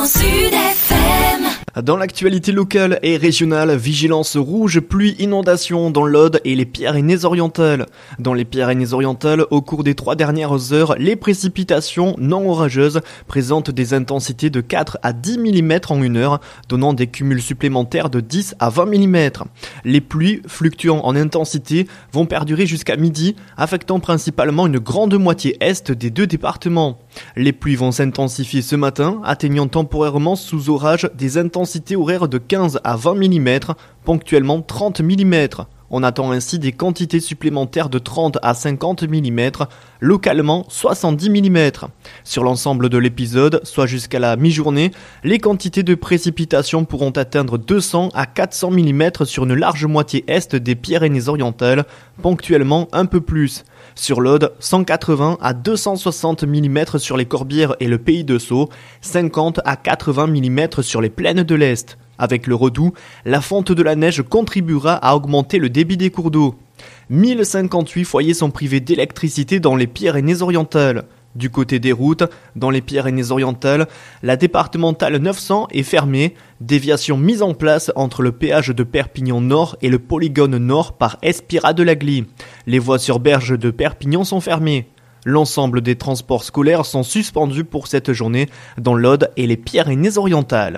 Grand Sud FM. Dans l'actualité locale et régionale, vigilance rouge, pluie, inondation dans l'Aude et les Pyrénées-Orientales. Dans les Pyrénées-Orientales, au cours des 3 dernières heures, les précipitations non orageuses présentent des intensités de 4 à 10 mm en une heure, donnant des cumuls supplémentaires de 10 à 20 mm. Les pluies, fluctuant en intensité, vont perdurer jusqu'à midi, affectant principalement une grande moitié est des 2 départements. Les pluies vont s'intensifier ce matin, atteignant temporairement sous orage des intensités horaires de 15 à 20 mm, ponctuellement 30 mm. On attend ainsi des quantités supplémentaires de 30 à 50 mm, localement 70 mm. Sur l'ensemble de l'épisode, soit jusqu'à la mi-journée, les quantités de précipitations pourront atteindre 200 à 400 mm sur une large moitié est des Pyrénées-Orientales, ponctuellement un peu plus. Sur l'Aude, 180 à 260 mm sur les Corbières et le Pays de Sceaux, 50 à 80 mm sur les plaines de l'Est. Avec le Redoux, la fonte de la neige contribuera à augmenter le débit des cours d'eau. 1058 foyers sont privés d'électricité dans les Pyrénées-Orientales. Du côté des routes, dans les Pyrénées-Orientales, la départementale 900 est fermée, déviation mise en place entre le péage de Perpignan Nord et le polygone Nord par Espira de l'Agly. Les voies sur berge de Perpignan sont fermées. L'ensemble des transports scolaires sont suspendus pour cette journée dans l'Aude et les Pyrénées-Orientales.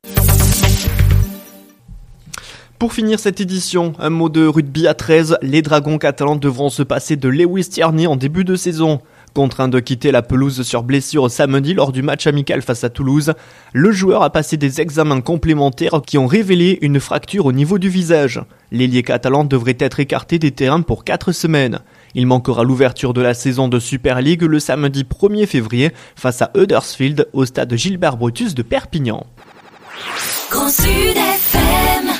Pour finir cette édition, un mot de rugby à 13, les Dragons catalans devront se passer de Lewis Tierney en début de saison. Contraint de quitter la pelouse sur blessure samedi lors du match amical face à Toulouse, le joueur a passé des examens complémentaires qui ont révélé une fracture au niveau du visage. L'ailier catalan devrait être écarté des terrains pour 4 semaines. Il manquera l'ouverture de la saison de Super League le samedi 1er février face à Huddersfield au stade Gilbert Brutus de Perpignan. Grand Sud FM.